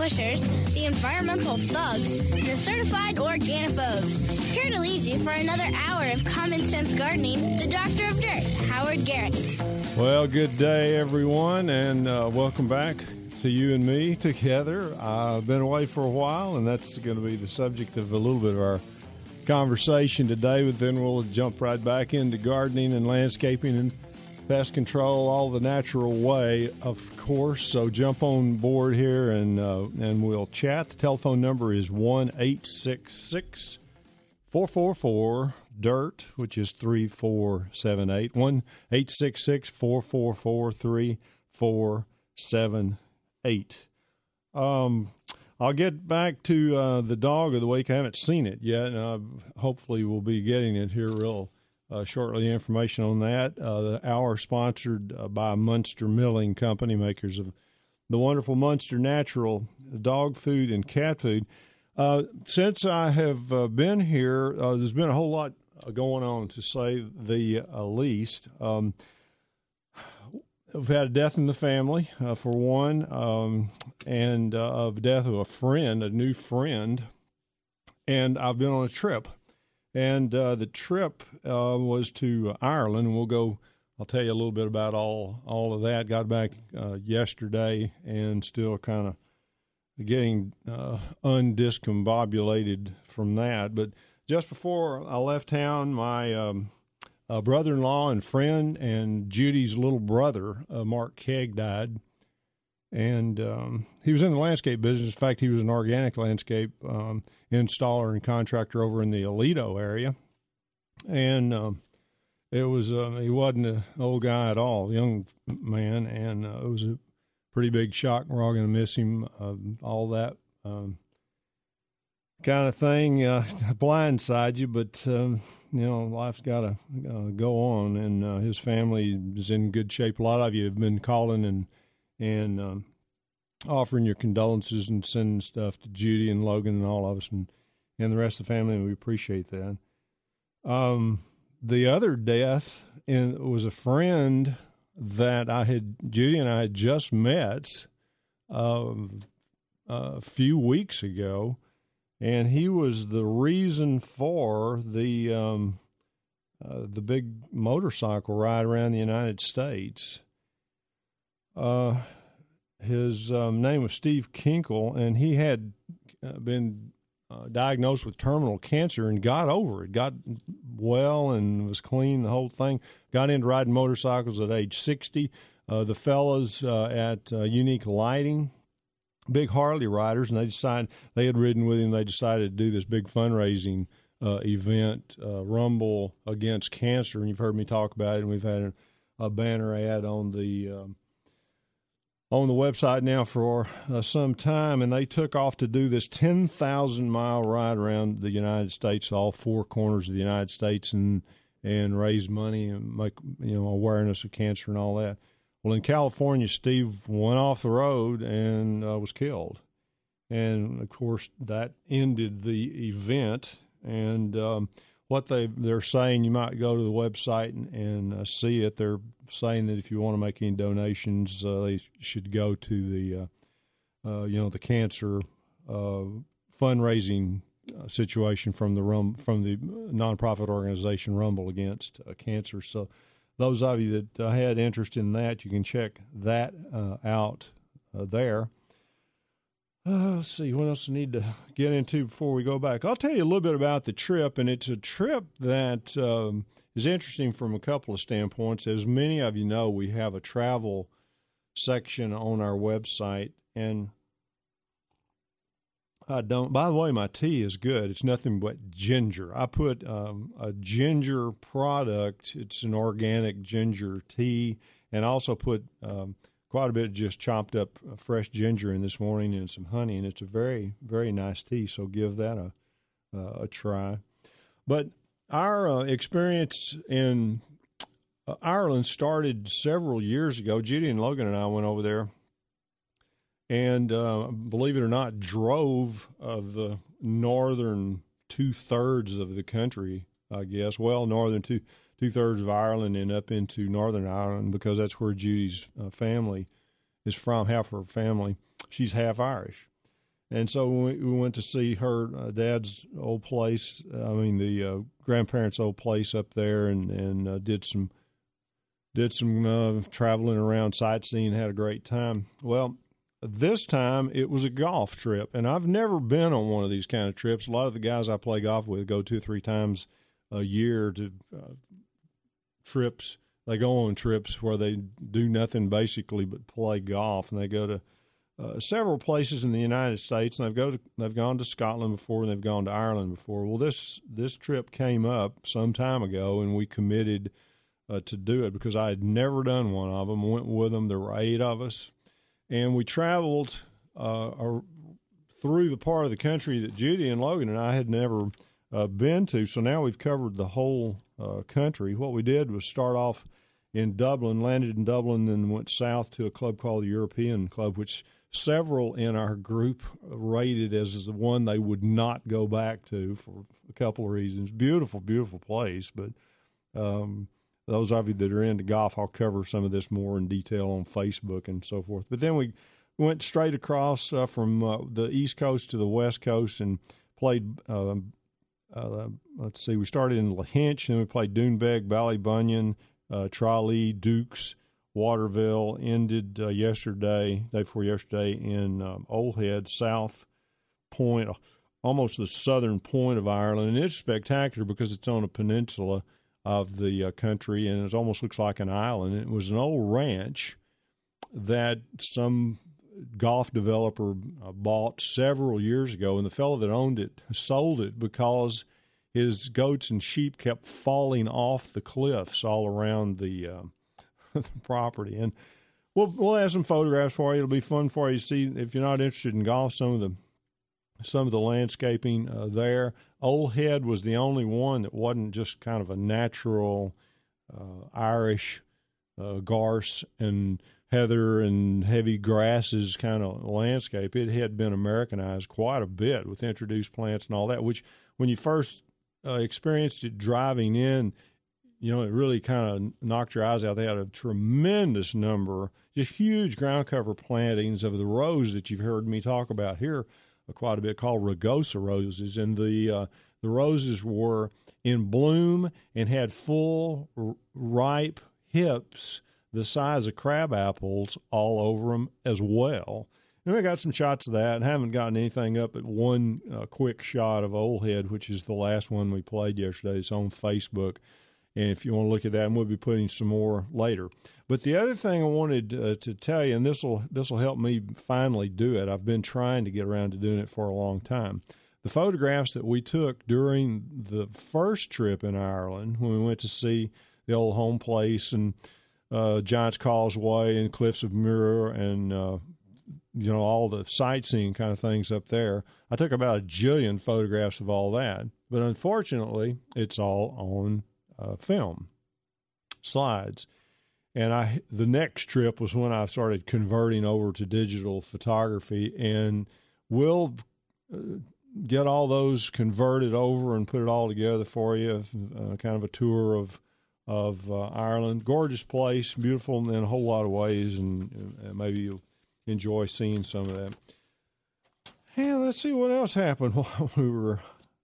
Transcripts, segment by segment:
pushers, the environmental thugs, and the certified organiphobes. Here to lead you for another hour of common sense gardening, the Doctor of Dirt, Howard Garrett. Well, good day, everyone, and welcome back to you and me together. I've been away for a while, and that's going to be the subject of a little bit of our conversation today, but then we'll jump right back into gardening and landscaping and pest control all the natural way, of course. So jump on board here and we'll chat. The telephone number is 1-866-444-DIRT, which is 3478. 1-866-444-3478. I'll get back to the dog of the week. I haven't seen it yet, and hopefully we'll be getting it here real shortly. Information on that. The hour sponsored by Munster Milling Company, makers of the wonderful Munster Natural dog food and cat food. Since I have been here, there's been a whole lot going on, to say the least. We've had a death in the family, for one, and a death of a friend, a new friend, and I've been on a trip. And the trip was to Ireland, and I'll tell you a little bit about all of that. Got back yesterday and still kind of getting undiscombobulated from that. But just before I left town, my brother-in-law and friend and Judy's little brother, Mark Kegg, died. And he was in the landscape business. In fact, he was an organic landscape installer and contractor over in the Aledo area. And he wasn't an old guy at all, young man, and it was a pretty big shock. We're all going to miss him, all that kind of thing. Blindsides you, but life's got to go on, and his family is in good shape. A lot of you have been calling and offering your condolences and sending stuff to Judy and Logan and all of us and the rest of the family, and we appreciate that. The other death was a friend that Judy and I had just met a few weeks ago, and he was the reason for the big motorcycle ride around the United States. His name was Steve Kinkle, and he had been diagnosed with terminal cancer and got over it, got well and was clean, the whole thing. Got into riding motorcycles at age 60. The fellows at Unique Lighting, big Harley riders, and they had ridden with him. They decided to do this big fundraising event, Rumble Against Cancer, and you've heard me talk about it, and we've had a banner ad on the website now for some time, and they took off to do this 10,000-mile ride around the United States, all four corners of the United States, and raise money and make awareness of cancer and all that. Well, in California, Steve went off the road and was killed, and of course that ended the event. And what they're saying, you might go to the website and see it. They're saying that if you want to make any donations, they should go to the cancer fundraising situation from the nonprofit organization Rumble Against Cancer. So those of you that had interest in that, you can check that out there. Let's see, what else I need to get into before we go back. I'll tell you a little bit about the trip, and it's a trip that is interesting from a couple of standpoints. As many of you know, we have a travel section on our website, and by the way, my tea is good. It's nothing but ginger. I put a ginger product. It's an organic ginger tea, and I also put quite a bit of just chopped up fresh ginger in this morning and some honey, and it's a very, very nice tea, so give that a try. But our experience in Ireland started several years ago. Judy and Logan and I went over there and, believe it or not, drove the northern two-thirds of the country, I guess. Well, northern two-thirds of Ireland and up into Northern Ireland, because that's where Judy's family is from, half her family. She's half Irish. And so we went to see her dad's old place. The grandparents' old place up there, and did some traveling around, sightseeing, had a great time. Well, this time it was a golf trip, and I've never been on one of these kind of trips. A lot of the guys I play golf with go 2 or 3 times a year to trips. They go on trips where they do nothing basically but play golf, and they go to several places in the United States, and they've gone to Scotland before, and they've gone to Ireland before. Well, this trip came up some time ago, and we committed to do it because I had never done one of them. Went with them. There were 8 of us, and we traveled through the part of the country that Judy and Logan and I had never been to. So now we've covered the whole country. What we did was start off in Dublin, landed in Dublin, then went south to a club called the European Club, which several in our group rated as the one they would not go back to for a couple of reasons. Beautiful, beautiful place, but those of you that are into golf, I'll cover some of this more in detail on Facebook and so forth. But then we went straight across from the East Coast to the West Coast and played, let's see, we started in Lahinch, then we played Doonbeg, Ballybunion, Tralee, Dukes, Waterville, ended day before yesterday, in Old Head, South Point, almost the southern point of Ireland. And it's spectacular because it's on a peninsula of the country, and it almost looks like an island. It was an old ranch that some golf developer bought several years ago, and the fellow that owned it sold it because his goats and sheep kept falling off the cliffs all around the property. And we'll have some photographs for you. It'll be fun for you to see, if you're not interested in golf, some of the landscaping there. Old Head was the only one that wasn't just kind of a natural Irish garse and heather and heavy grasses kind of landscape. It had been Americanized quite a bit with introduced plants and all that, which when you first experienced it driving in, it really kind of knocked your eyes out. They had a tremendous number, just huge ground cover plantings of the rose that you've heard me talk about here quite a bit, called Rugosa roses. And the roses were in bloom and had full, ripe hips the size of crab apples all over them as well. And we got some shots of that, and haven't gotten anything up but one quick shot of Old Head, which is the last one we played yesterday. It's on Facebook. And if you want to look at that, and we'll be putting some more later. But the other thing I wanted to tell you, and this will help me finally do it. I've been trying to get around to doing it for a long time. The photographs that we took during the first trip in Ireland, when we went to see the old home place and Giant's Causeway and Cliffs of Moher and all the sightseeing kind of things up there, I took about 1 jillion photographs of all that. But unfortunately, it's all on film slides. And the next trip was when I started converting over to digital photography, and we'll get all those converted over and put it all together for you. Kind of a tour of Ireland. Gorgeous place, beautiful in a whole lot of ways, and maybe you'll enjoy seeing some of that. And let's see what else happened while we were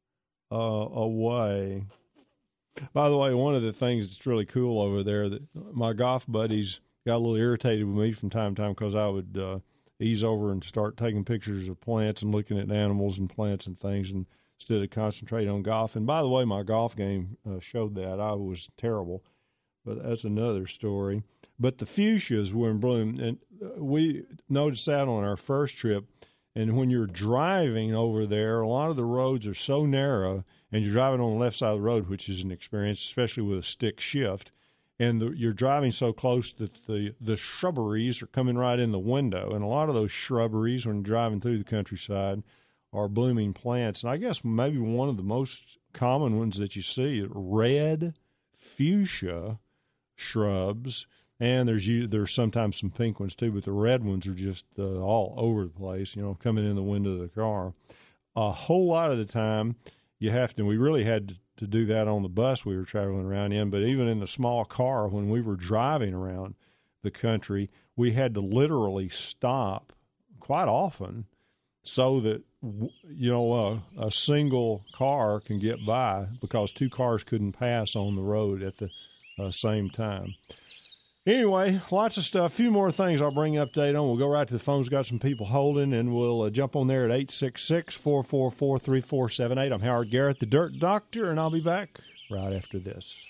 away. By the way, one of the things that's really cool over there, that my golf buddies got a little irritated with me from time to time because I would ease over and start taking pictures of plants and looking at animals and plants and things, and instead of concentrating on golf. And by the way, my golf game showed that. I was terrible, but that's another story. But the fuchsias were in bloom, and we noticed that on our first trip. And when you're driving over there, a lot of the roads are so narrow, and you're driving on the left side of the road, which is an experience, especially with a stick shift. And you're driving so close that the shrubberies are coming right in the window. And a lot of those shrubberies, when you're driving through the countryside, are blooming plants. And I guess maybe one of the most common ones that you see are red fuchsia shrubs. And there's sometimes some pink ones too, but the red ones are just all over the place, coming in the window of the car. A whole lot of the time, we really had to do that on the bus we were traveling around in, but even in the small car, when we were driving around the country, we had to literally stop quite often so that a single car can get by, because two cars couldn't pass on the road at the same time. Anyway, lots of stuff. A few more things I'll bring you update on. We'll go right to the phones. Got some people holding, and we'll jump on there at 866-444-3478. I'm Howard Garrett, the Dirt Doctor, and I'll be back right after this.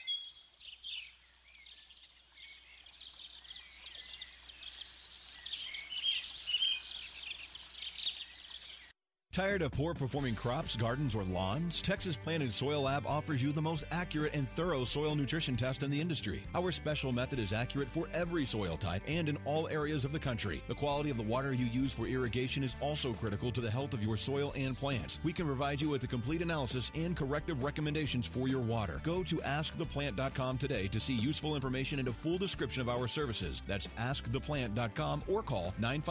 Tired of poor-performing crops, gardens, or lawns? Texas Plant and Soil Lab offers you the most accurate and thorough soil nutrition test in the industry. Our special method is accurate for every soil type and in all areas of the country. The quality of the water you use for irrigation is also critical to the health of your soil and plants. We can provide you with a complete analysis and corrective recommendations for your water. Go to AskThePlant.com today to see useful information and a full description of our services. That's AskThePlant.com or call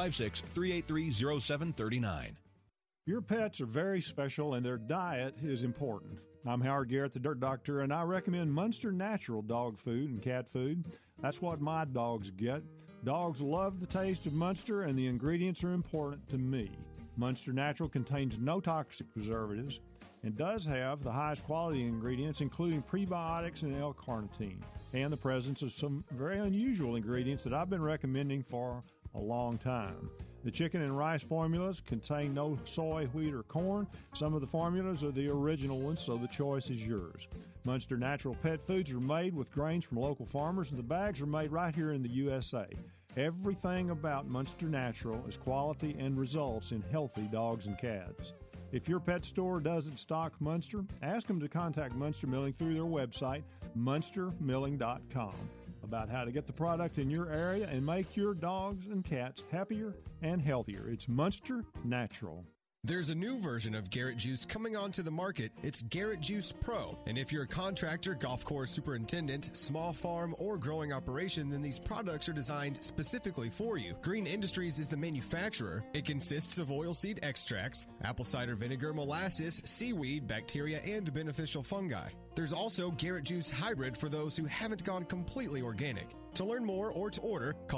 956-383-0739. Your pets are very special, and their diet is important. I'm Howard Garrett, the Dirt Doctor, and I recommend Munster Natural dog food and cat food. That's what my dogs get. Dogs love the taste of Munster, and the ingredients are important to me. Munster Natural contains no toxic preservatives and does have the highest quality ingredients, including prebiotics and L-carnitine, and the presence of some very unusual ingredients that I've been recommending for a long time. The chicken and rice formulas contain no soy, wheat, or corn. Some of the formulas are the original ones, so the choice is yours. Munster Natural pet foods are made with grains from local farmers, and the bags are made right here in the USA. Everything about Munster Natural is quality and results in healthy dogs and cats. If your pet store doesn't stock Munster, ask them to contact Munster Milling through their website, munstermilling.com. about how to get the product in your area and make your dogs and cats happier and healthier. It's Munster Natural. There's a new version of Garrett Juice coming onto the market. It's Garrett Juice Pro. And if you're a contractor, golf course superintendent, small farm, or growing operation, then these products are designed specifically for you. Green Industries is the manufacturer. It consists of oilseed extracts, apple cider vinegar, molasses, seaweed, bacteria, and beneficial fungi. There's also Garrett Juice Hybrid for those who haven't gone completely organic. To learn more or to order, call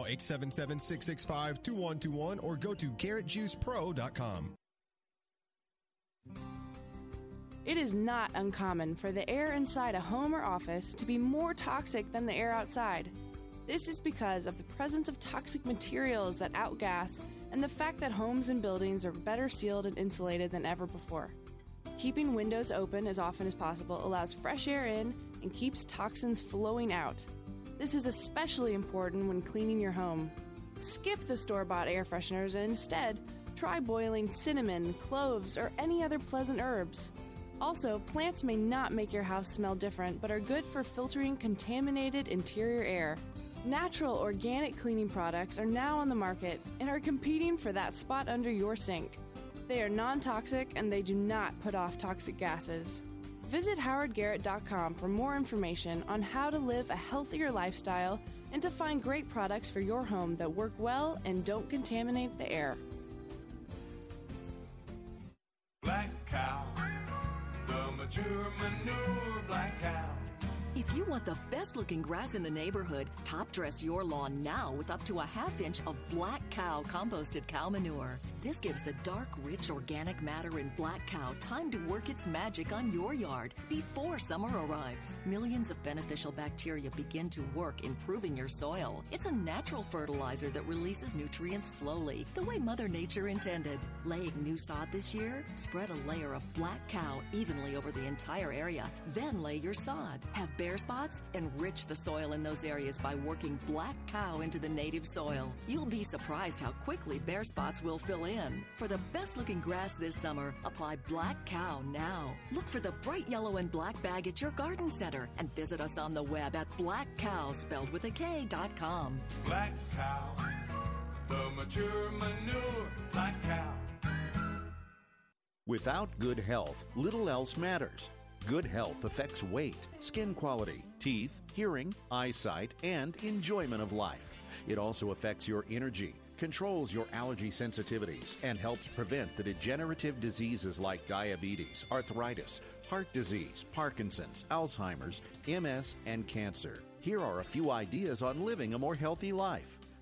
877-665-2121 or go to GarrettJuicePro.com. It is not uncommon for the air inside a home or office to be more toxic than the air outside. This is because of the presence of toxic materials that outgas and the fact that homes and buildings are better sealed and insulated than ever before. Keeping windows open as often as possible allows fresh air in and keeps toxins flowing out. This is especially important when cleaning your home. Skip the store-bought air fresheners and instead try boiling cinnamon, cloves, or any other pleasant herbs. Also, plants may not make your house smell different, but are good for filtering contaminated interior air. Natural organic cleaning products are now on the market and are competing for that spot under your sink. They are non-toxic and they do not put off toxic gases. Visit howardgarrett.com for more information on how to live a healthier lifestyle and to find great products for your home that work well and don't contaminate the air. Black Cow, the mature manure Black Cow. If you want the best-looking grass in the neighborhood, top-dress your lawn now with up to a half-inch of Black Cow composted cow manure. This gives the dark, rich organic matter in Black Cow time to work its magic on your yard before summer arrives. Millions of beneficial bacteria begin to work improving your soil. It's a natural fertilizer that releases nutrients slowly, the way Mother Nature intended. Laying new sod this year? Spread a layer of Black Cow evenly over the entire area, then lay your sod. Have bare spots? Enrich the soil in those areas by working Black Cow into the native soil. You'll be surprised how quickly bare spots will fill in. For the best-looking grass this summer, apply Black Cow now. Look for the bright yellow and black bag at your garden center and visit us on the web at blackcow, spelled with a K.com. Black Cow, the mature manure Black Cow. Without good health, little else matters. Good health affects weight, skin quality, teeth, hearing, eyesight, and enjoyment of life. It also affects your energy, controls your allergy sensitivities, and helps prevent the degenerative diseases like diabetes, arthritis, heart disease, Parkinson's, Alzheimer's, MS, and cancer. Here are a few ideas on living a more healthy life.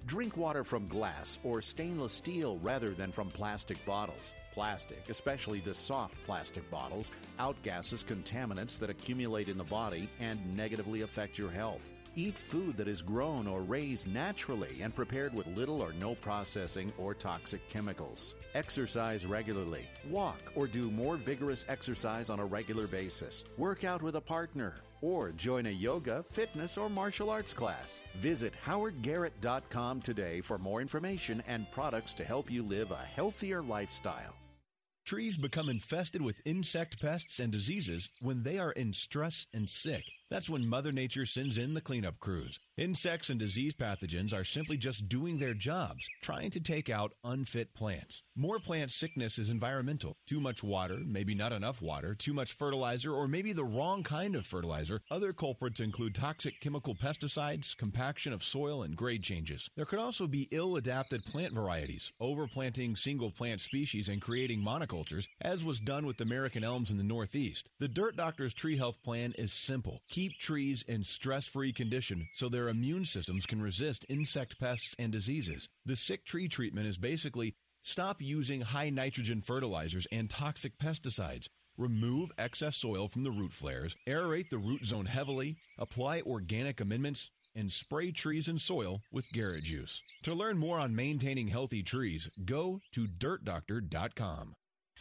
Drink water from glass or stainless steel rather than from plastic bottles. Plastic, especially the soft plastic bottles, outgasses contaminants that accumulate in the body and negatively affect your health. Eat food that is grown or raised naturally and prepared with little or no processing or toxic chemicals. Exercise regularly. Walk or do more vigorous exercise on a regular basis. Work out with a partner or join a yoga, fitness, or martial arts class. Visit howardgarrett.com today for more information and products to help you live a healthier lifestyle. Trees become infested with insect pests and diseases when they are in stress and sick. That's when Mother Nature sends in the cleanup crews. Insects and disease pathogens are simply just doing their jobs, trying to take out unfit plants. More plant sickness is environmental. Too much water, maybe not enough water, too much fertilizer, or maybe the wrong kind of fertilizer. Other culprits include toxic chemical pesticides, compaction of soil, and grade changes. There could also be ill-adapted plant varieties, overplanting single plant species and creating monocultures, as was done with American elms in the Northeast. The Dirt Doctor's tree health plan is simple. Keep trees in stress-free condition so their immune systems can resist insect pests and diseases. The sick tree treatment is basically stop using high nitrogen fertilizers and toxic pesticides. Remove excess soil from the root flares, aerate the root zone heavily, apply organic amendments, and spray trees and soil with Garrett Juice. To learn more on maintaining healthy trees, go to dirtdoctor.com.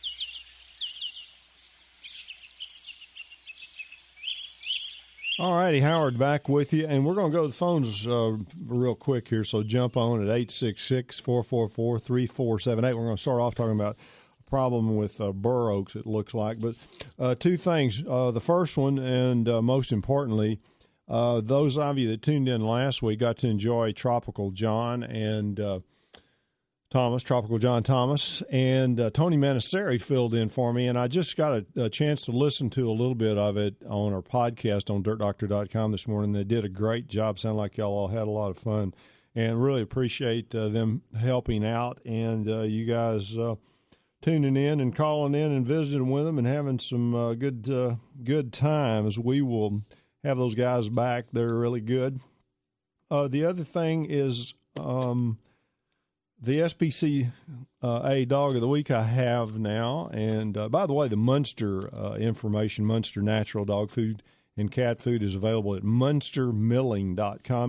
All righty, Howard, back with you. And we're going to go to the phones real quick here, so jump on at 866-444-3478. We're going to start off talking about a problem with bur oaks, it looks like. But two things. The first one, and most importantly, those of you that tuned in last week got to enjoy Tropical John and Tropical John Thomas, and Tony Manaseri filled in for me, and I just got a chance to listen to a little bit of it on our podcast on dirtdoctor.com this morning. They did a great job. Sound like y'all all had a lot of fun, and really appreciate them helping out, and you guys tuning in and calling in and visiting with them and having some good times. We will have those guys back. They're really good. The other thing is the SPCA Dog of the Week I have now. And by the way, the Munster information, Munster Natural Dog Food and Cat Food is available at munstermilling.com,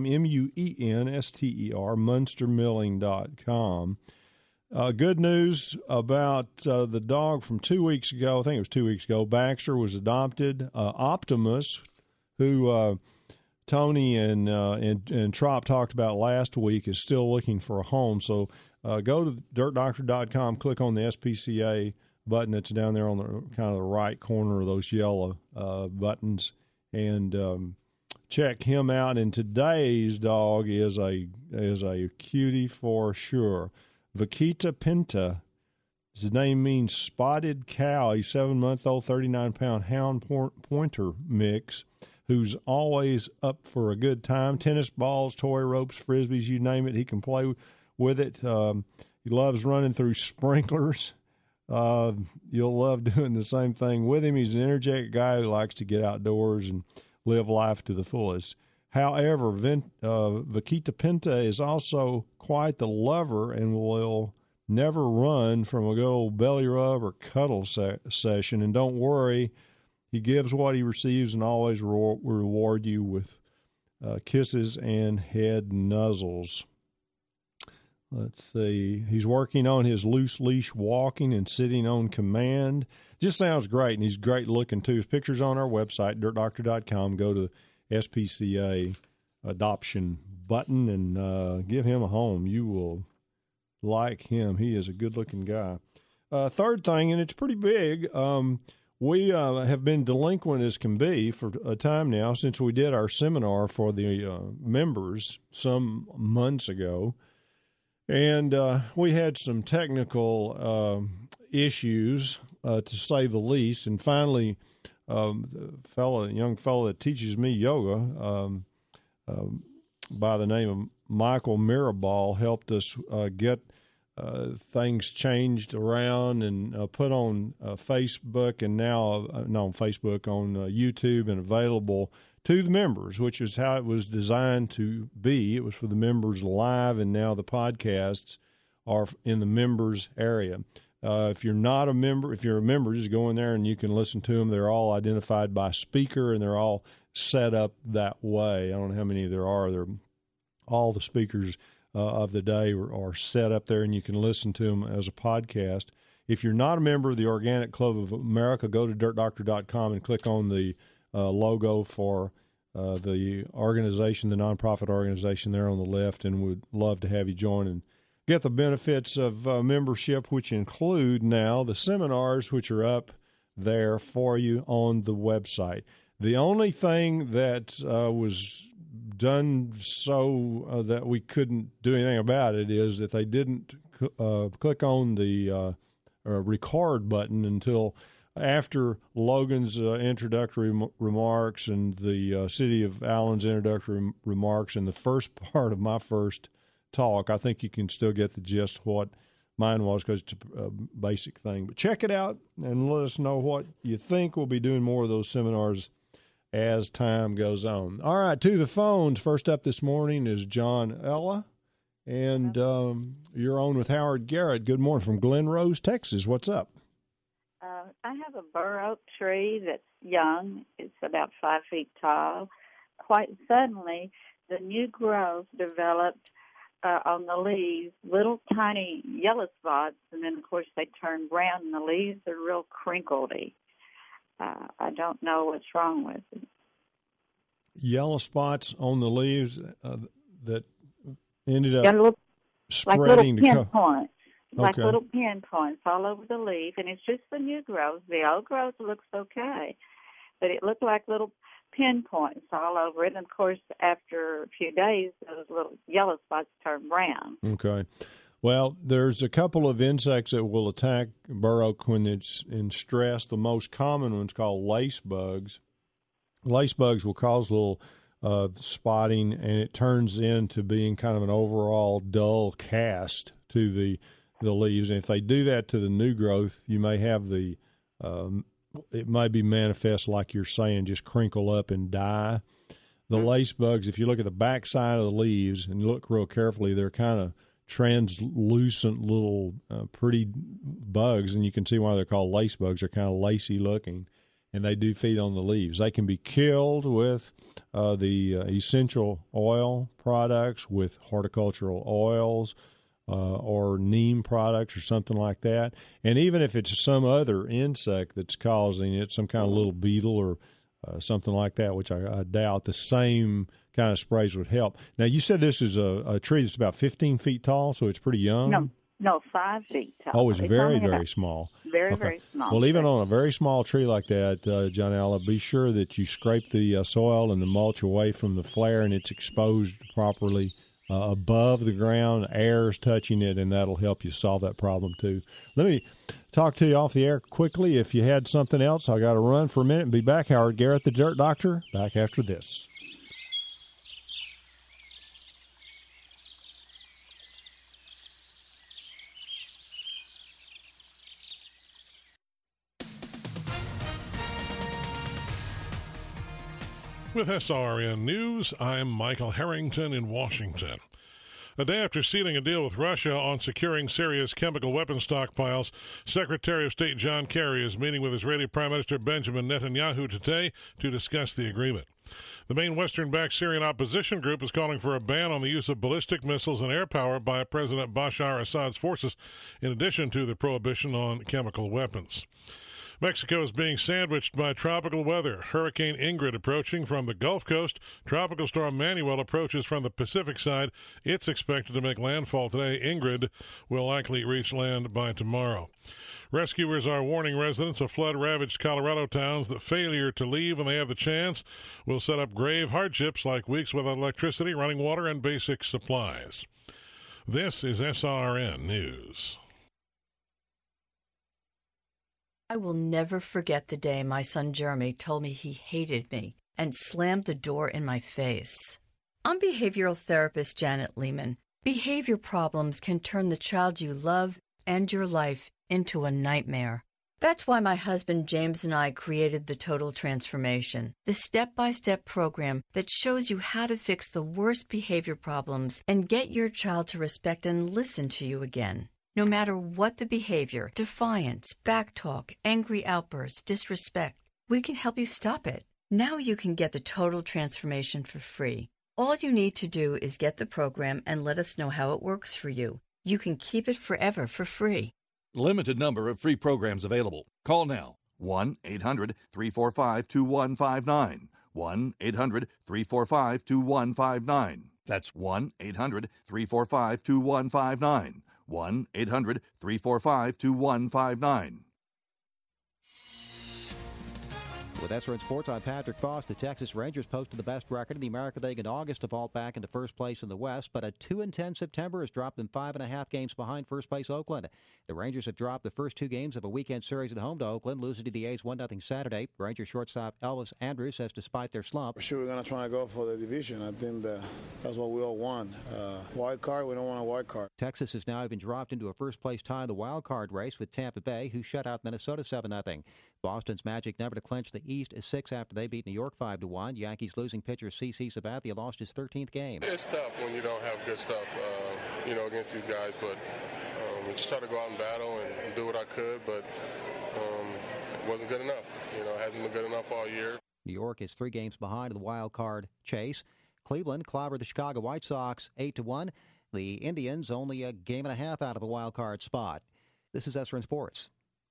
MUENSTER, munstermilling.com. Good news about the dog from 2 weeks ago. I think it was 2 weeks ago. Baxter was adopted. Optimus, who Tony and Trop talked about last week, is still looking for a home. So go to dirtdoctor.com, click on the SPCA button that's down there on the kind of the right corner of those yellow buttons, and check him out. And today's dog is a cutie for sure. Vaquita Pinta. His name means spotted cow. He's 7-month-old, 39-pound hound pointer mix, who's always up for a good time. Tennis balls, toy ropes, frisbees, you name it, he can play with it. He loves running through sprinklers. You'll love doing the same thing with him. He's an energetic guy who likes to get outdoors and live life to the fullest. However, Vaquita Pinta is also quite the lover and will never run from a good old belly rub or cuddle session. And don't worry, he gives what he receives and always reward you with kisses and head nuzzles. Let's see. He's working on his loose leash walking and sitting on command. Just sounds great, and he's great looking too. His picture's on our website, dirtdoctor.com. Go to the SPCA adoption button and give him a home. You will like him. He is a good-looking guy. Third thing, and it's pretty big, we have been delinquent as can be for a time now since we did our seminar for the members some months ago. And we had some technical issues, to say the least. And finally, the young fellow that teaches me yoga by the name of Michael Mirabal helped us get things changed around and put on Facebook, and now not on Facebook, on YouTube, and available to the members, which is how it was designed to be. It was for the members live, and now the podcasts are in the members area. If you're not a member, if you're a member, just go in there and you can listen to them. They're all identified by speaker, and they're all set up that way. I don't know how many there are. They're all the speakers of the day are set up there, and you can listen to them as a podcast. If you're not a member of the Organic Club of America, go to dirtdoctor.com and click on the logo for the organization, the nonprofit organization there on the left, and would love to have you join and get the benefits of membership, which include now the seminars, which are up there for you on the website. The only thing that was done so that we couldn't do anything about it is that they didn't click on the record button until after Logan's introductory remarks and the City of Allen's introductory remarks and the first part of my first talk. I think you can still get the gist of what mine was because it's a basic thing. But check it out and let us know what you think. We'll be doing more of those seminars as time goes on. All right, to the phones. First up this morning is John Ella, and you're on with Howard Garrett. Good morning from Glen Rose, Texas. What's up? I have a bur oak tree that's young. It's about 5 feet tall. Quite suddenly, the new growth developed on the leaves, little tiny yellow spots, and then, of course, they turn brown, and the leaves are real crinkledy. I don't know what's wrong with it. Yellow spots on the leaves that ended up spreading like little to pinpoints. Like Okay. little pinpoints all over the leaf, and it's just the new growth. The old growth looks okay, but it looked like little pinpoints all over it. And, of course, after a few days, those little yellow spots turn brown. Okay. Well, there's a couple of insects that will attack bur oak when it's in stress. The most common one's called lace bugs. Lace bugs will cause a little spotting, and it turns into being kind of an overall dull cast to the leaves. And if they do that to the new growth, you may have it may be manifest like you're saying, just crinkle up and die. The lace bugs, if you look at the back side of the leaves and you look real carefully, they're kind of translucent little pretty bugs, and you can see why they're called lace bugs. They're kind of lacy looking, and they do feed on the leaves. They can be killed with the essential oil products, with horticultural oils, or neem products or something like that. And even if it's some other insect that's causing it, some kind of little beetle or something like that, which I doubt, the same kind of sprays would help. Now, you said this is a tree that's about 15 feet tall, so it's pretty young? No, 5 feet tall. Oh, it's very, very small. Very small. Well, even on a very small tree like that, John Alla, be sure that you scrape the soil and the mulch away from the flare and it's exposed properly above the ground. Air is touching it, and that'll help you solve that problem too. Let me talk to you off the air quickly. If you had something else, I got to run for a minute and be back. Howard Garrett, the Dirt Doctor, back after this. With SRN News, I'm Michael Harrington in Washington. A day after sealing a deal with Russia on securing Syria's chemical weapons stockpiles, Secretary of State John Kerry is meeting with Israeli Prime Minister Benjamin Netanyahu today to discuss the agreement. The main Western-backed Syrian opposition group is calling for a ban on the use of ballistic missiles and air power by President Bashar Assad's forces, in addition to the prohibition on chemical weapons. Mexico is being sandwiched by tropical weather. Hurricane Ingrid approaching from the Gulf Coast. Tropical storm Manuel approaches from the Pacific side. It's expected to make landfall today. Ingrid will likely reach land by tomorrow. Rescuers are warning residents of flood-ravaged Colorado towns that failure to leave when they have the chance will set up grave hardships like weeks without electricity, running water, and basic supplies. This is SRN News. I will never forget the day my son Jeremy told me he hated me and slammed the door in my face. I'm behavioral therapist Janet Lehman. Behavior problems can turn the child you love and your life into a nightmare. That's why my husband James and I created the Total Transformation, the step-by-step program that shows you how to fix the worst behavior problems and get your child to respect and listen to you again. No matter what the behavior, defiance, backtalk, angry outbursts, disrespect, we can help you stop it. Now you can get the Total Transformation for free. All you need to do is get the program and let us know how it works for you. You can keep it forever for free. Limited number of free programs available. Call now. 1-800-345-2159. 1-800-345-2159. That's 1-800-345-2159. 1-800-345-2159. With SRN Sports, I'm Patrick Foss. The Texas Rangers posted the best record in the American League in August to vault back into first place in the West, but a 2-10 September has dropped them 5.5 games behind first place Oakland. The Rangers have dropped the first two games of a weekend series at home to Oakland, losing to the A's 1-0 Saturday. Rangers shortstop Elvis Andrus says despite their slump, for sure we're going to try to go for the division. I think that's what we all want. Wild card, we don't want a wild card. Texas has now even dropped into a first place tie in the wild card race with Tampa Bay, who shut out Minnesota 7-0. Boston's Magic never to clinch the East is 6 after they beat New York 5-1. Yankees losing pitcher CC Sabathia lost his 13th game. It's tough when you don't have good stuff, against these guys, but we just try to go out and battle and do what I could, but it wasn't good enough. It hasn't been good enough all year. New York is 3 games behind in the wild card chase. Cleveland clobbered the Chicago White Sox 8-1. The Indians only a game and a half out of a wild card spot. This is SRN Sports.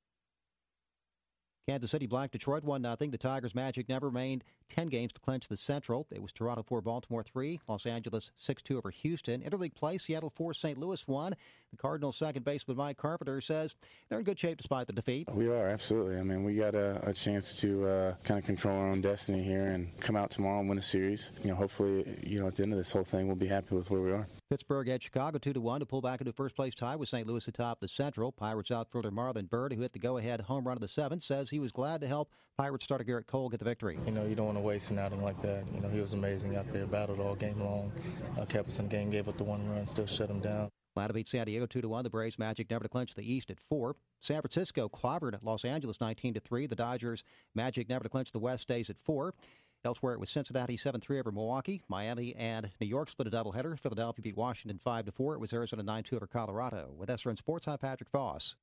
Kansas City blanked Detroit 1-0. The Tigers' magic never remained 10 games to clinch the Central. It was Toronto 4, Baltimore 3, Los Angeles 6-2 over Houston. Interleague play, Seattle 4, St. Louis 1. The Cardinals' second baseman Mike Carpenter says they're in good shape despite the defeat. We are, absolutely. I mean, we got a chance to kind of control our own destiny here and come out tomorrow and win a series. Hopefully, at the end of this whole thing, we'll be happy with where we are. Pittsburgh edged Chicago 2-1 to pull back into first-place tie with St. Louis atop the Central. Pirates outfielder Marlon Byrd, who hit the go-ahead home run of the 7th, says he was glad to help Pirates starter Garrett Cole get the victory. You don't want to waste an outing like that. He was amazing out there, battled all game long, kept us in the game, gave up the 1 run, still shut him down. Atlanta beat San Diego 2-1. The Braves Magic never to clinch the East at 4. San Francisco clobbered Los Angeles 19-3. The Dodgers Magic never to clinch the West stays at 4. Elsewhere, it was Cincinnati 7-3 over Milwaukee. Miami and New York split a doubleheader. Philadelphia beat Washington 5-4. It was Arizona 9-2 over Colorado. With SRN Sports, I'm Patrick Foss.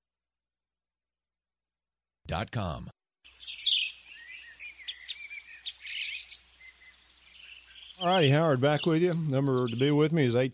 .com. All righty, Howard, back with you. Number to be with me is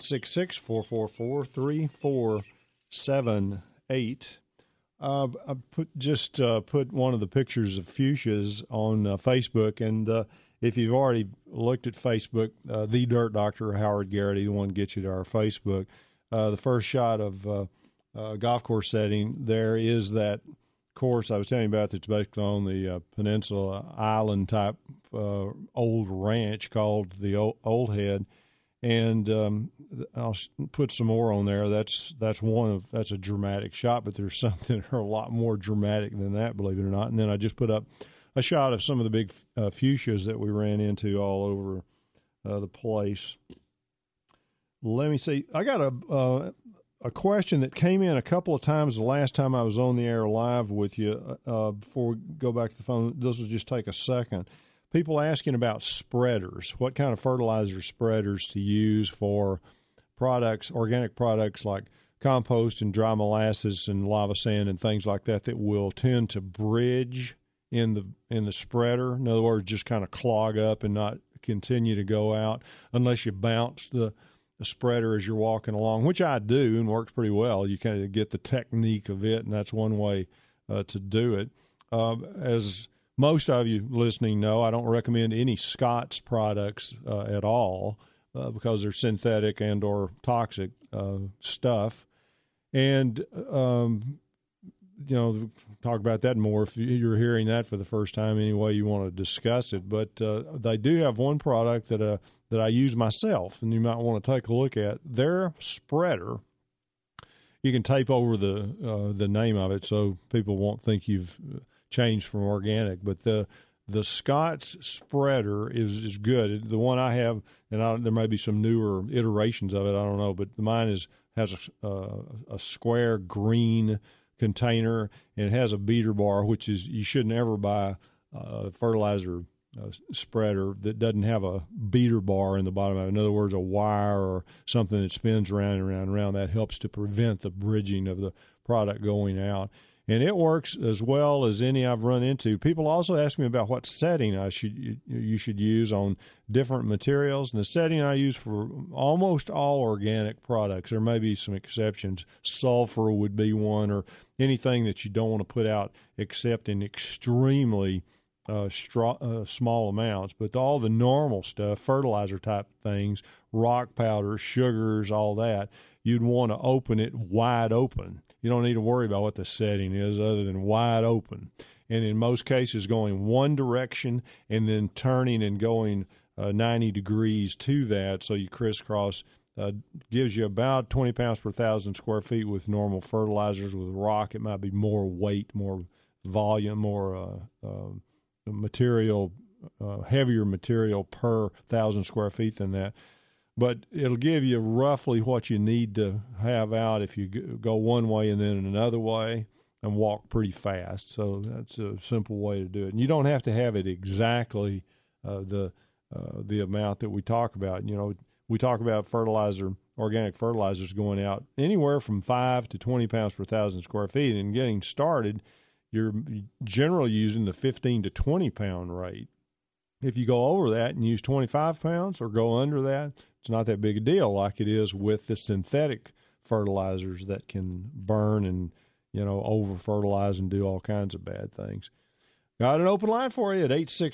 866-444-3478. I put one of the pictures of fuchsias on Facebook, and if you've already looked at Facebook, The Dirt Doctor, Howard Garrity, the one gets you to our Facebook, the first shot of a golf course setting, there is that course I was telling you about that's basically on the peninsula island type old ranch called the Old Head, and I'll put some more on there. That's a dramatic shot, but there's some that are a lot more dramatic than that, believe it or not. And then I just put up a shot of some of the big fuchsias that we ran into all over the place. Let me see. I got a question that came in a couple of times the last time I was on the air live with you. Before we go back to the phone, this will just take a second. People asking about spreaders, what kind of fertilizer spreaders to use for products, organic products like compost and dry molasses and lava sand and things like that will tend to bridge in the spreader. In other words, just kind of clog up and not continue to go out unless you bounce the spreader as you're walking along, which I do and works pretty well. You kind of get the technique of it, and that's one way to do it. As most of you listening know, I don't recommend any Scott's products at all because they're synthetic and or toxic stuff. And, talk about that more if you're hearing that for the first time anyway you want to discuss it. But they do have one product that I use myself, and you might want to take a look at. Their spreader, you can tape over the name of it so people won't think you've changed from organic, but the Scott's spreader is good. The one I have, and there may be some newer iterations of it, I don't know, but mine has a square green container, and it has a beater bar, which is you should never buy a fertilizer spreader that doesn't have a beater bar in the bottom of it. In other words, a wire or something that spins around and around and around. That helps to prevent the bridging of the product going out. And it works as well as any I've run into. People also ask me about what setting you should use on different materials. And the setting I use for almost all organic products, there may be some exceptions. Sulfur would be one, or anything that you don't want to put out except in extremely small amounts. But all the normal stuff, fertilizer type things, rock powders, sugars, all that, you'd want to open it wide open. You don't need to worry about what the setting is other than wide open. And in most cases, going one direction and then turning and going 90 degrees to that, so you crisscross, gives you about 20 pounds per 1,000 square feet with normal fertilizers. With rock, it might be more weight, more volume, more material, heavier material per 1,000 square feet than that. But it'll give you roughly what you need to have out if you go one way and then another way and walk pretty fast. So that's a simple way to do it. And you don't have to have it exactly the amount that we talk about. You know, we talk about organic fertilizers going out anywhere from 5 to 20 pounds per 1,000 square feet. And getting started, you're generally using the 15 to 20 pound rate. If you go over that and use 25 pounds or go under that, it's not that big a deal like it is with the synthetic fertilizers that can burn and, over-fertilize and do all kinds of bad things. Got an open line for you at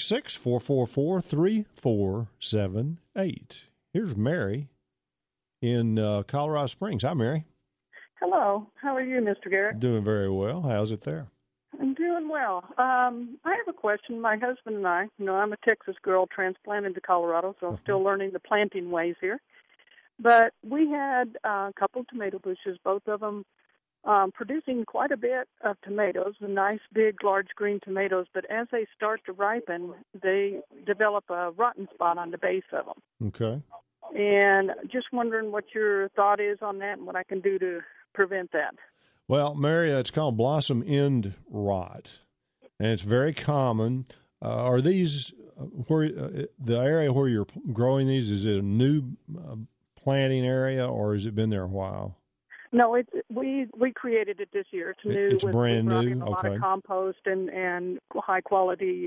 866-444-3478. Here's Mary in Colorado Springs. Hi, Mary. Hello. How are you, Mr. Garrett? Doing very well. How's it there? I'm doing well. I have a question. My husband and I, I'm a Texas girl transplanted to Colorado, so I'm still learning the planting ways here. But we had a couple of tomato bushes, both of them producing quite a bit of tomatoes, nice, big, large green tomatoes. But as they start to ripen, they develop a rotten spot on the base of them. Okay. And just wondering what your thought is on that and what I can do to prevent that. Well, Mary, it's called blossom end rot, and it's very common. Are these the area where you're growing these? Is it a new planting area, or has it been there a while? No, we created it this year. It's new. It's brand new. A lot of compost and high quality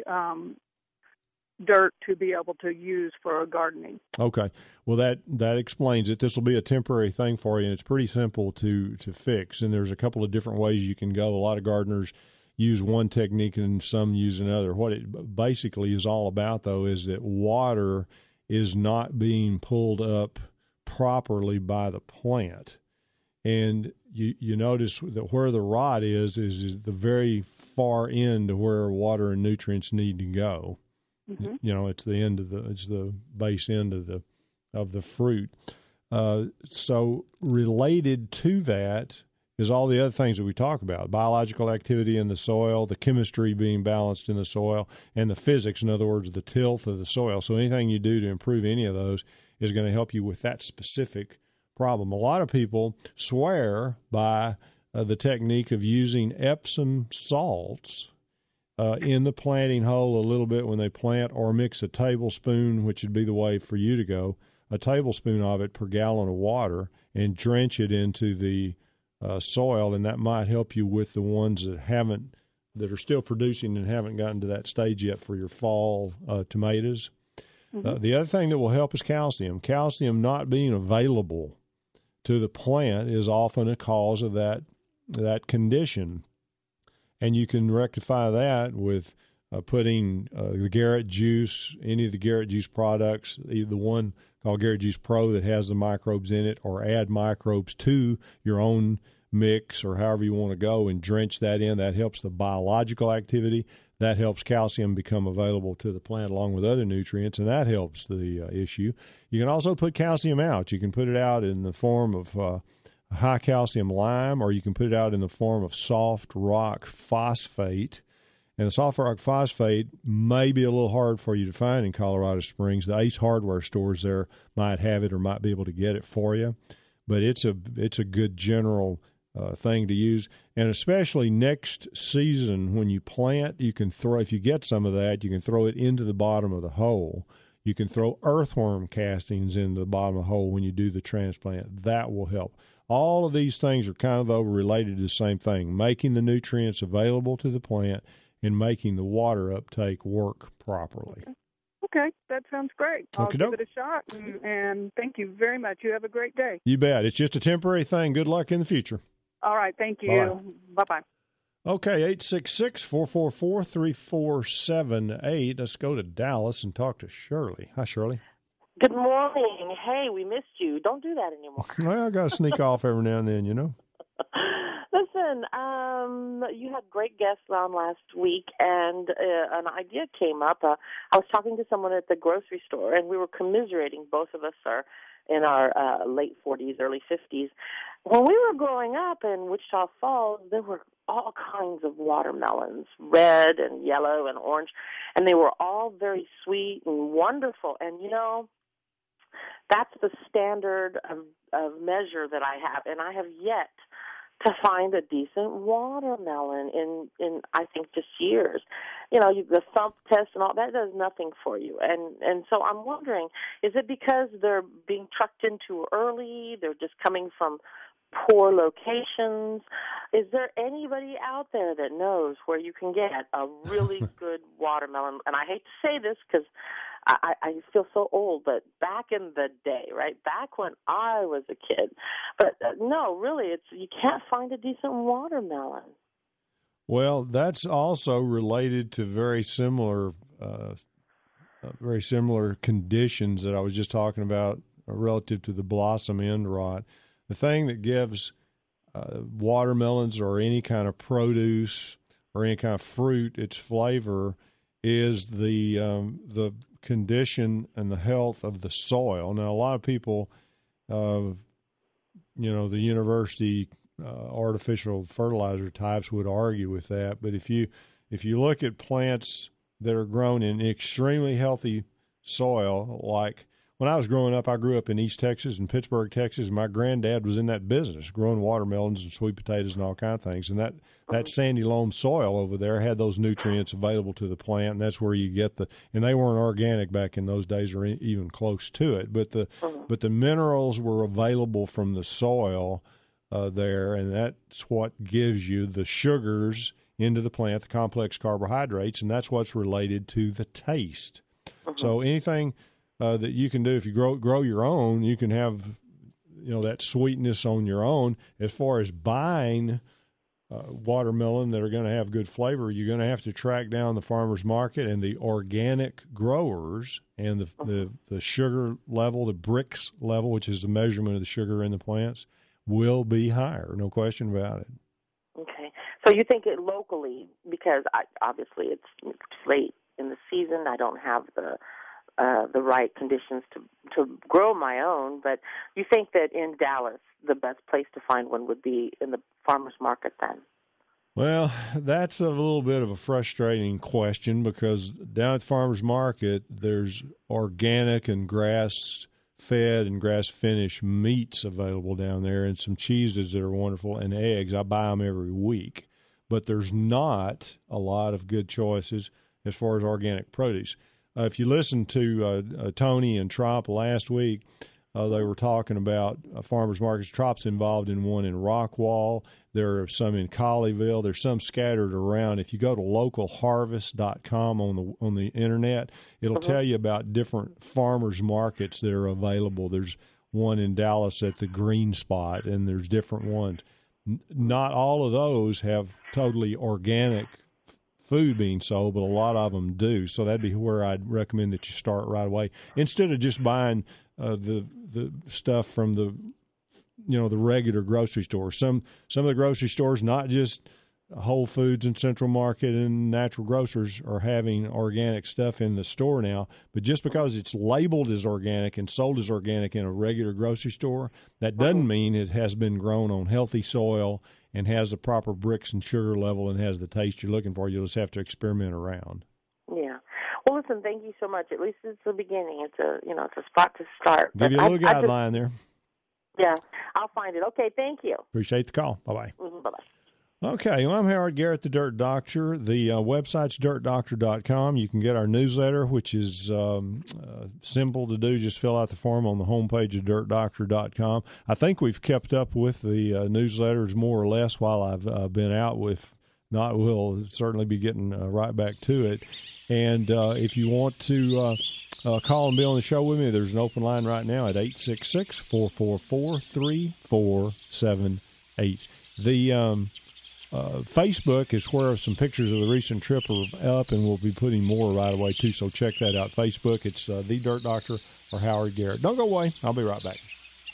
dirt to be able to use for gardening. Okay. Well, that explains it. This will be a temporary thing for you, and it's pretty simple to fix. And there's a couple of different ways you can go. A lot of gardeners use one technique and some use another. What it basically is all about, though, is that water is not being pulled up properly by the plant. And you notice that where the rot is the very far end of where water and nutrients need to go. Mm-hmm. It's the base end of the fruit. So related to that is all the other things that we talk about: biological activity in the soil, the chemistry being balanced in the soil, and the physics. In other words, the tilth of the soil. So anything you do to improve any of those is going to help you with that specific problem. A lot of people swear by the technique of using Epsom salts in the planting hole a little bit when they plant, or mix a tablespoon, which would be the way for you to go, a tablespoon of it per gallon of water, and drench it into the soil, and that might help you with the ones that are still producing and haven't gotten to that stage yet for your fall tomatoes. Mm-hmm. The other thing that will help is calcium. Calcium not being available to the plant is often a cause of that condition. And you can rectify that with putting the Garrett Juice, any of the Garrett Juice products, either the one called Garrett Juice Pro that has the microbes in it, or add microbes to your own mix or however you want to go and drench that in. That helps the biological activity. That helps calcium become available to the plant along with other nutrients, and that helps the issue. You can also put calcium out. You can put it out in the form of high calcium lime, or you can put it out in the form of soft rock phosphate. And the soft rock phosphate may be a little hard for you to find in Colorado Springs. The Ace Hardware stores there might have it or might be able to get it for you. But it's a good general thing to use. And especially next season when you plant, you can throw, if you get some of that, you can throw it into the bottom of the hole. You can throw earthworm castings into the bottom of the hole when you do the transplant. That will help. All of these things are kind of related to the same thing, making the nutrients available to the plant and making the water uptake work properly. Okay, that sounds great. I'll Okey-doke. give it a shot, and thank you very much. You have a great day. You bet. It's just a temporary thing. Good luck in the future. All right, thank you. Bye-bye. Bye-bye. Okay, 866-444-3478. Let's go to Dallas and talk to Shirley. Hi, Shirley. Good morning. Hey, we missed you. Don't do that anymore. Well, I got to sneak off every now and then, you know. Listen, you had great guests on last week, and an idea came up. I was talking to someone at the grocery store, and we were commiserating. Both of us are in our late 40s, early 50s. When we were growing up in Wichita Falls, there were all kinds of watermelons, red and yellow and orange, and they were all very sweet and wonderful. And, you know, that's the standard of measure that I have, and I have yet to find a decent watermelon in I think just years. You know, the thump test and all that does nothing for you. And so I'm wondering, is it because they're being trucked in too early? They're just coming from poor locations? Is there anybody out there that knows where you can get a really good watermelon? And I hate to say this because I feel so old, but back in the day, right, back when I was a kid. But no, really, you can't find a decent watermelon. Well, that's also related to very similar conditions that I was just talking about relative to the blossom end rot. The thing that gives watermelons or any kind of produce or any kind of fruit its flavor is the condition and the health of the soil. Now, a lot of people, the university artificial fertilizer types would argue with that. But if you look at plants that are grown in extremely healthy soil, like when I was growing up, I grew up in East Texas and Pittsburgh, Texas. My granddad was in that business, growing watermelons and sweet potatoes and all kinds of things. And that sandy loam soil over there had those nutrients available to the plant, and that's where you get and they weren't organic back in those days or even close to it. But the minerals were available from the soil there, and that's what gives you the sugars into the plant, the complex carbohydrates, and that's what's related to the taste. So anything that you can do if you grow your own, you can have that sweetness on your own. As far as buying watermelon that are going to have good flavor, you're going to have to track down the farmer's market and the organic growers, and the sugar level, the Brix level, which is the measurement of the sugar in the plants, will be higher, no question about it. Okay. So you think it locally, because obviously it's late in the season, I don't have the right conditions to grow my own, but you think that in Dallas the best place to find one would be in the farmer's market then? Well, that's a little bit of a frustrating question because down at the farmer's market there's organic and grass-fed and grass-finished meats available down there, and some cheeses that are wonderful, and eggs. I buy them every week. But there's not a lot of good choices as far as organic produce. If you listen to Tony and Trop last week, they were talking about farmers markets. Trop's involved in one in Rockwall. There are some in Colleyville. There's some scattered around. If you go to localharvest.com on the internet, it'll tell you about different farmers markets that are available. There's one in Dallas at the Green Spot, and there's different ones. Not all of those have totally organic food being sold, but a lot of them do. So that'd be where I'd recommend that you start right away, instead of just buying the stuff from the regular grocery store. Some of the grocery stores, not just Whole Foods and Central Market and Natural Grocers, are having organic stuff in the store now. But just because it's labeled as organic and sold as organic in a regular grocery store, that doesn't mean it has been grown on healthy soil and has the proper Brix and sugar level and has the taste you're looking for. You'll just have to experiment around. Yeah. Well, listen, thank you so much. At least it's the beginning. It's a spot to start. Give you a little guideline there. Yeah, I'll find it. Okay, thank you. Appreciate the call. Bye-bye. Mm-hmm, bye-bye. Okay, well, I'm Howard Garrett, the Dirt Doctor. The website's dirtdoctor.com. You can get our newsletter, which is simple to do. Just fill out the form on the homepage of dirtdoctor.com. I think we've kept up with the newsletters more or less while I've been out. With not, we'll certainly be getting right back to it. And if you want to call and be on the show with me, there's an open line right now at 866-444-3478. The Facebook is where some pictures of the recent trip are up, and we'll be putting more right away, too, so check that out. Facebook, it's The Dirt Doctor or Howard Garrett. Don't go away. I'll be right back.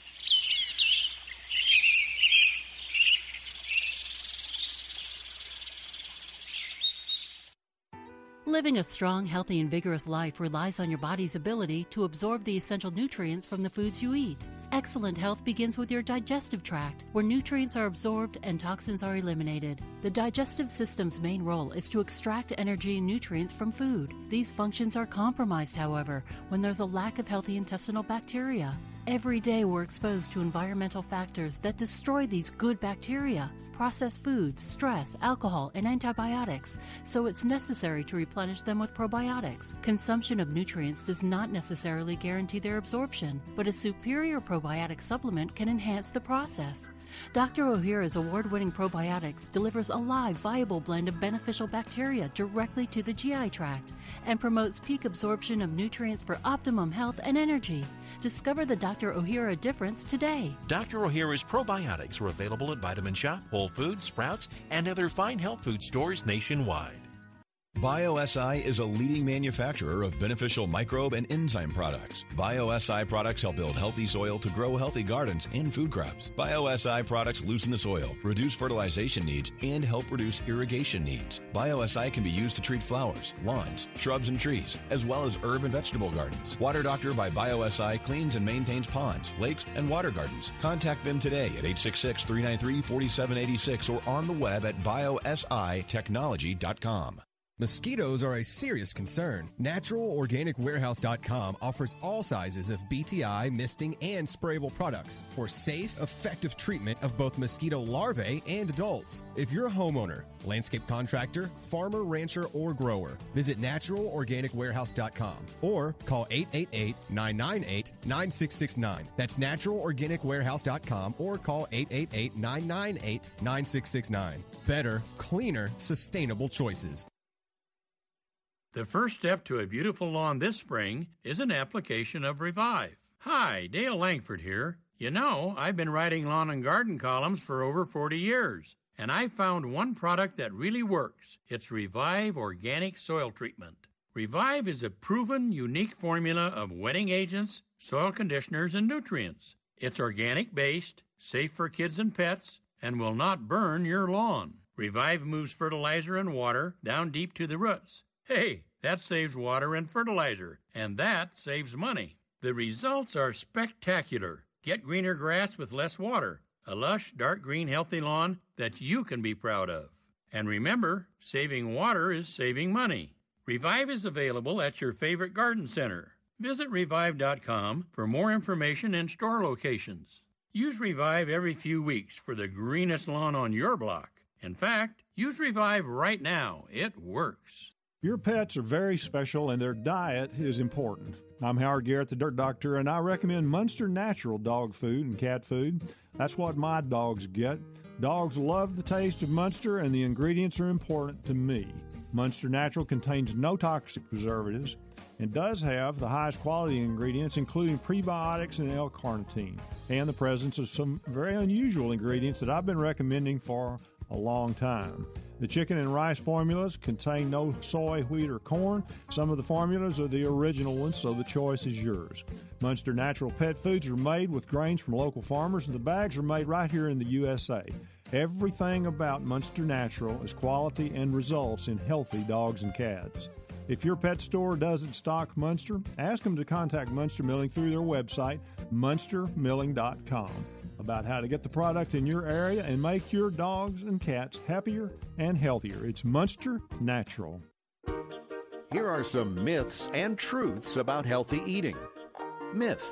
Living a strong, healthy, and vigorous life relies on your body's ability to absorb the essential nutrients from the foods you eat. Excellent health begins with your digestive tract, where nutrients are absorbed and toxins are eliminated. The digestive system's main role is to extract energy and nutrients from food. These functions are compromised, however, when there's a lack of healthy intestinal bacteria. Every day we're exposed to environmental factors that destroy these good bacteria. Processed foods, stress, alcohol, and antibiotics, so it's necessary to replenish them with probiotics. Consumption of nutrients does not necessarily guarantee their absorption, but a superior probiotic supplement can enhance the process. Dr. Ohhira's award-winning probiotics delivers a live, viable blend of beneficial bacteria directly to the GI tract and promotes peak absorption of nutrients for optimum health and energy. Discover the Dr. Ohhira difference today. Dr. Ohhira's probiotics are available at Vitamin Shop, Whole Foods, Sprouts, and other fine health food stores nationwide. BioSI is a leading manufacturer of beneficial microbe and enzyme products. BioSI products help build healthy soil to grow healthy gardens and food crops. BioSI products loosen the soil, reduce fertilization needs, and help reduce irrigation needs. BioSI can be used to treat flowers, lawns, shrubs, and trees, as well as herb and vegetable gardens. Water Doctor by BioSI cleans and maintains ponds, lakes, and water gardens. Contact them today at 866-393-4786 or on the web at biositechnology.com. Mosquitoes are a serious concern. NaturalOrganicWarehouse.com offers all sizes of BTI, misting, and sprayable products for safe, effective treatment of both mosquito larvae and adults. If you're a homeowner, landscape contractor, farmer, rancher, or grower, visit NaturalOrganicWarehouse.com or call 888-998-9669. That's NaturalOrganicWarehouse.com or call 888-998-9669. Better, cleaner, sustainable choices. The first step to a beautiful lawn this spring is an application of Revive. Hi, Dale Langford here. You know, I've been writing lawn and garden columns for over 40 years, and I found one product that really works. It's Revive Organic Soil Treatment. Revive is a proven, unique formula of wetting agents, soil conditioners, and nutrients. It's organic-based, safe for kids and pets, and will not burn your lawn. Revive moves fertilizer and water down deep to the roots. Hey, that saves water and fertilizer, and that saves money. The results are spectacular. Get greener grass with less water, a lush, dark green, healthy lawn that you can be proud of. And remember, saving water is saving money. Revive is available at your favorite garden center. Visit Revive.com for more information and store locations. Use Revive every few weeks for the greenest lawn on your block. In fact, use Revive right now. It works. Your pets are very special, and their diet is important. I'm Howard Garrett, the Dirt Doctor, and I recommend Munster Natural dog food and cat food. That's what my dogs get. Dogs love the taste of Munster, and the ingredients are important to me. Munster Natural contains no toxic preservatives and does have the highest quality ingredients, including prebiotics and L-carnitine, and the presence of some very unusual ingredients that I've been recommending for a long time. The chicken and rice formulas contain no soy, wheat, or corn. Some of the formulas are the original ones, so the choice is yours. Munster Natural pet foods are made with grains from local farmers, and the bags are made right here in the USA. Everything about Munster Natural is quality and results in healthy dogs and cats. If your pet store doesn't stock Munster, ask them to contact Munster Milling through their website, munstermilling.com, about how to get the product in your area and make your dogs and cats happier and healthier. It's Munster Natural. Here are some myths and truths about healthy eating. Myth: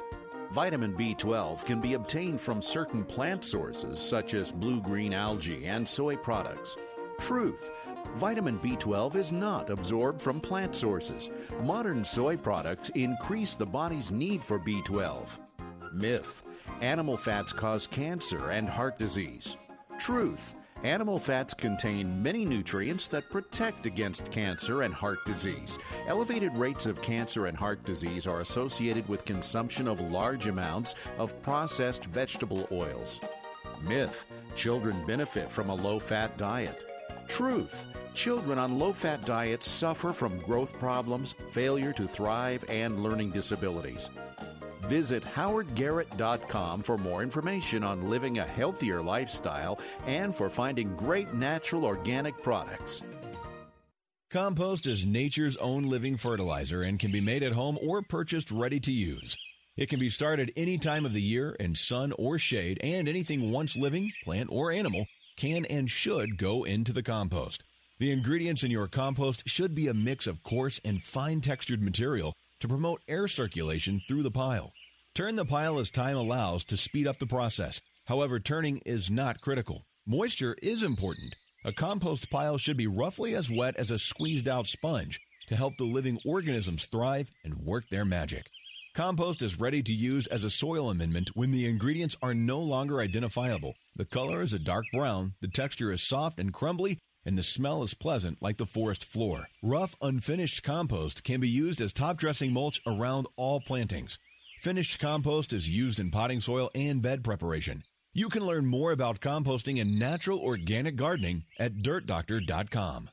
Vitamin B12 can be obtained from certain plant sources such as blue-green algae and soy products. Truth. Vitamin B12 is not absorbed from plant sources. Modern soy products increase the body's need for B12. Myth. Animal fats cause cancer and heart disease. Truth. Animal fats contain many nutrients that protect against cancer and heart disease. Elevated rates of cancer and heart disease are associated with consumption of large amounts of processed vegetable oils. Myth. Children benefit from a low-fat diet. Truth. Children on low-fat diets suffer from growth problems, failure to thrive, and learning disabilities. Visit howardgarrett.com for more information on living a healthier lifestyle and for finding great natural organic products. Compost is nature's own living fertilizer and can be made at home or purchased ready to use. It can be started any time of the year in sun or shade, and anything once living, plant or animal, can and should go into the compost. The ingredients in your compost should be a mix of coarse and fine-textured material to promote air circulation through the pile. Turn the pile as time allows to speed up the process. However, turning is not critical. Moisture is important. A compost pile should be roughly as wet as a squeezed-out sponge to help the living organisms thrive and work their magic. Compost is ready to use as a soil amendment when the ingredients are no longer identifiable. The color is a dark brown, the texture is soft and crumbly, and the smell is pleasant like the forest floor. Rough, unfinished compost can be used as top-dressing mulch around all plantings. Finished compost is used in potting soil and bed preparation. You can learn more about composting and natural organic gardening at dirtdoctor.com.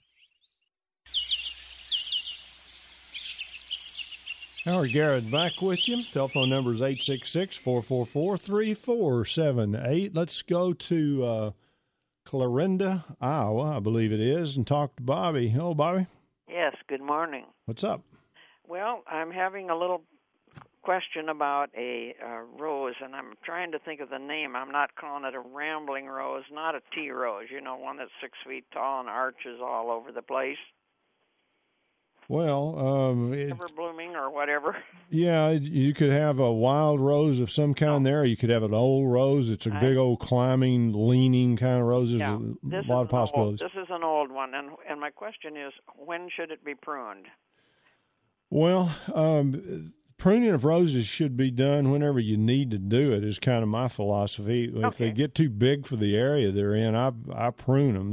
Howard Garrett back with you. Telephone number is 866-444-3478. Let's go to Clarinda, Iowa, I believe it is, and talk to Bobby. Hello, Bobby. Yes, good morning. What's up? Well, I'm having a little question about a rose, and I'm trying to think of the name. I'm not calling it a rambling rose, not a tea rose, one that's 6 feet tall and arches all over the place. Well, Ever blooming or whatever. Yeah, you could have a wild rose of some kind there. You could have an old rose. It's a big old climbing, leaning kind of rose. There's a lot of possibilities. This is an old one, and my question is, when should it be pruned? Well, pruning of roses should be done whenever you need to do it, is kind of my philosophy. Okay. If they get too big for the area they're in, I prune them.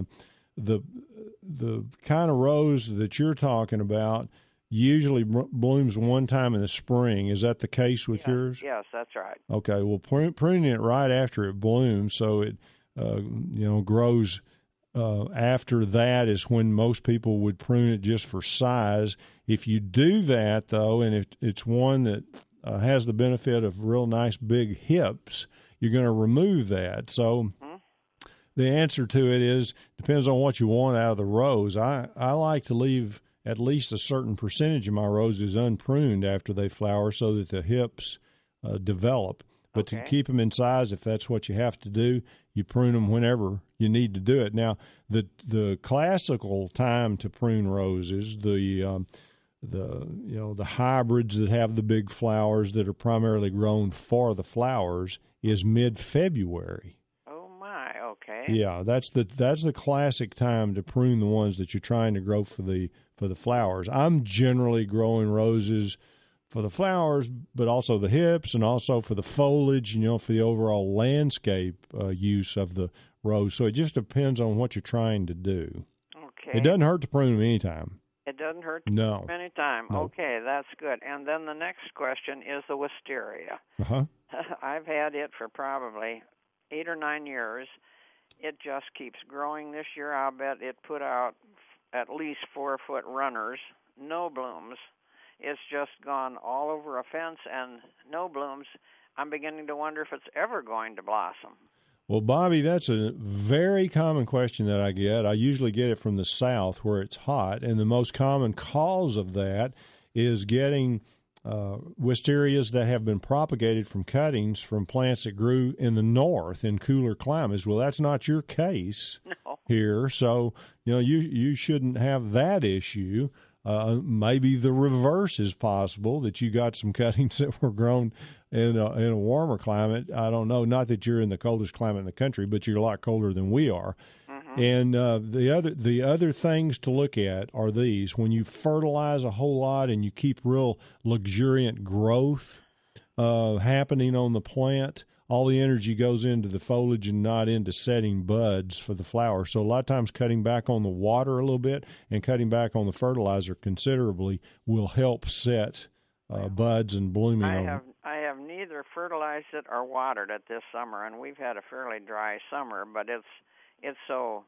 The kind of rose that you're talking about usually blooms one time in the spring. Is that the case with yours? Yes, that's right. Okay, well, pruning it right after it blooms so it grows. After that is when most people would prune it just for size. If you do that, though, and if it's one that has the benefit of real nice big hips, you're going to remove that. So the answer to it depends on what you want out of the rose. I like to leave at least a certain percentage of my roses unpruned after they flower so that the hips develop. But to keep them in size, if that's what you have to do, you prune them whenever you need to do it. Now, the classical time to prune roses, the hybrids that have the big flowers that are primarily grown for the flowers, is mid-February. Okay. Yeah, that's the classic time to prune the ones that you're trying to grow for the flowers. I'm generally growing roses for the flowers, but also the hips and also for the foliage, for the overall landscape use of the rose. So it just depends on what you're trying to do. Okay. It doesn't hurt to prune them anytime. It doesn't hurt to prune them anytime. No. Okay, that's good. And then the next question is the wisteria. Uh-huh. I've had it for probably 8 or 9 years. It just keeps growing. This year, I'll bet it put out at least 4-foot runners, no blooms. It's just gone all over a fence and no blooms. I'm beginning to wonder if it's ever going to blossom. Well, Bobby, that's a very common question that I get. I usually get it from the south where it's hot, and the most common cause of that is getting wisterias that have been propagated from cuttings from plants that grew in the north in cooler climates. Well, that's not your case here, so you shouldn't have that issue. Maybe the reverse is possible, that you got some cuttings that were grown in a warmer climate. I don't know. Not that you're in the coldest climate in the country, but you're a lot colder than we are. Mm-hmm. And the other things to look at are these: when you fertilize a whole lot and you keep real luxuriant growth happening on the plant, all the energy goes into the foliage and not into setting buds for the flower. So a lot of times cutting back on the water a little bit and cutting back on the fertilizer considerably will help set buds and blooming. I have neither fertilized it or watered it this summer, and we've had a fairly dry summer, but it's so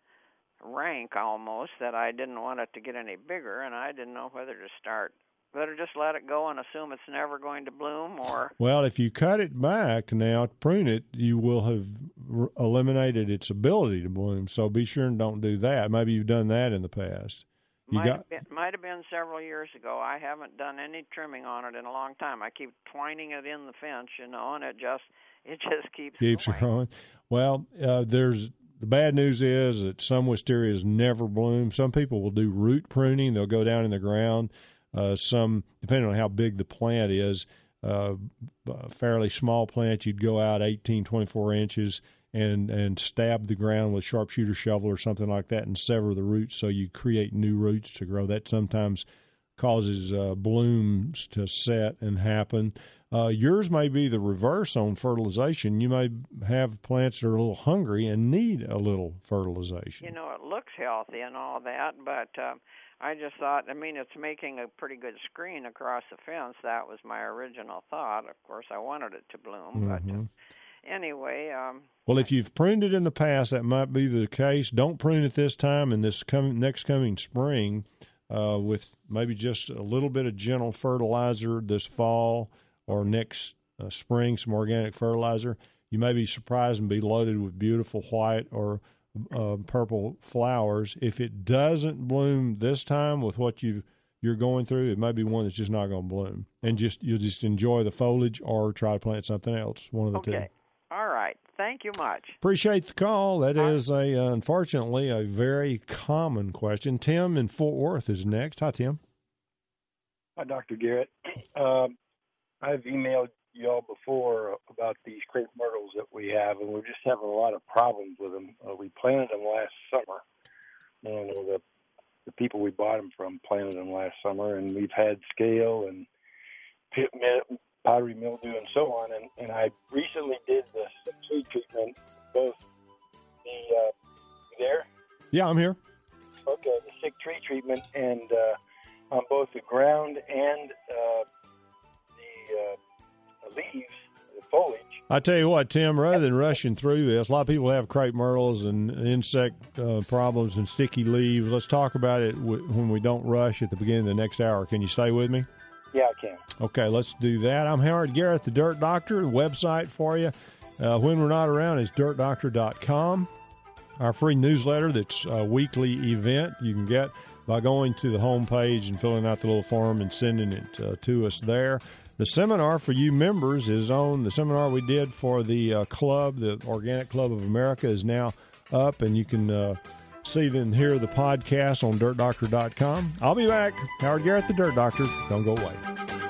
rank almost that I didn't want it to get any bigger, and I didn't know whether to start. Better just let it go and assume it's never going to bloom, or... Well, if you cut it back now, prune it, you will have eliminated its ability to bloom. So be sure and don't do that. Maybe you've done that in the past. Might have been several years ago. I haven't done any trimming on it in a long time. I keep twining it in the fence, and it just keeps growing. Well, the bad news is that some wisterias never bloom. Some people will do root pruning. They'll go down in the ground. Some, depending on how big the plant is, a fairly small plant, you'd go out 18, 24 inches and stab the ground with a sharpshooter shovel or something like that and sever the roots so you create new roots to grow. That sometimes causes blooms to set and happen. Yours may be the reverse on fertilization. You may have plants that are a little hungry and need a little fertilization. It looks healthy and all that, but... I just thought, it's making a pretty good screen across the fence. That was my original thought. Of course, I wanted it to bloom. Mm-hmm. But anyway. Well, if you've pruned it in the past, that might be the case. Don't prune it this time and this next coming spring with maybe just a little bit of gentle fertilizer this fall or next spring, some organic fertilizer. You may be surprised and be loaded with beautiful white or purple flowers. If it doesn't bloom this time with what you're going through, it may be one that's just not going to bloom, and you'll just enjoy the foliage or try to plant something else. One of the two. Okay. All right. Thank you much. Appreciate the call. That is unfortunately a very common question. Tim in Fort Worth is next. Hi, Tim. Hi, Dr. Garrett. I've emailed y'all before about these crepe myrtles that we have, and we're just having a lot of problems with them. We planted them last summer, and the people we bought them from planted them last summer, and we've had scale and powdery mildew and so on. And I recently did the seed treatment, both you there? Yeah, I'm here. Okay, the sick tree treatment, and on both the ground and the leaves, the foliage. I tell you what, Tim, rather than rushing through this, a lot of people have crepe myrtles and insect problems and sticky leaves. Let's talk about it when we don't rush at the beginning of the next hour. Can you stay with me? Yeah, I can. Okay, let's do that. I'm Howard Garrett, the Dirt Doctor. The website for you when we're not around is dirtdoctor.com. Our free newsletter that's a weekly event you can get by going to the home page and filling out the little form and sending it to us there. The seminar for you members is on. The seminar we did for the club, the Organic Club of America, is now up, and you can see and hear the podcast on dirtdoctor.com. I'll be back. Howard Garrett, the Dirt Doctor. Don't go away.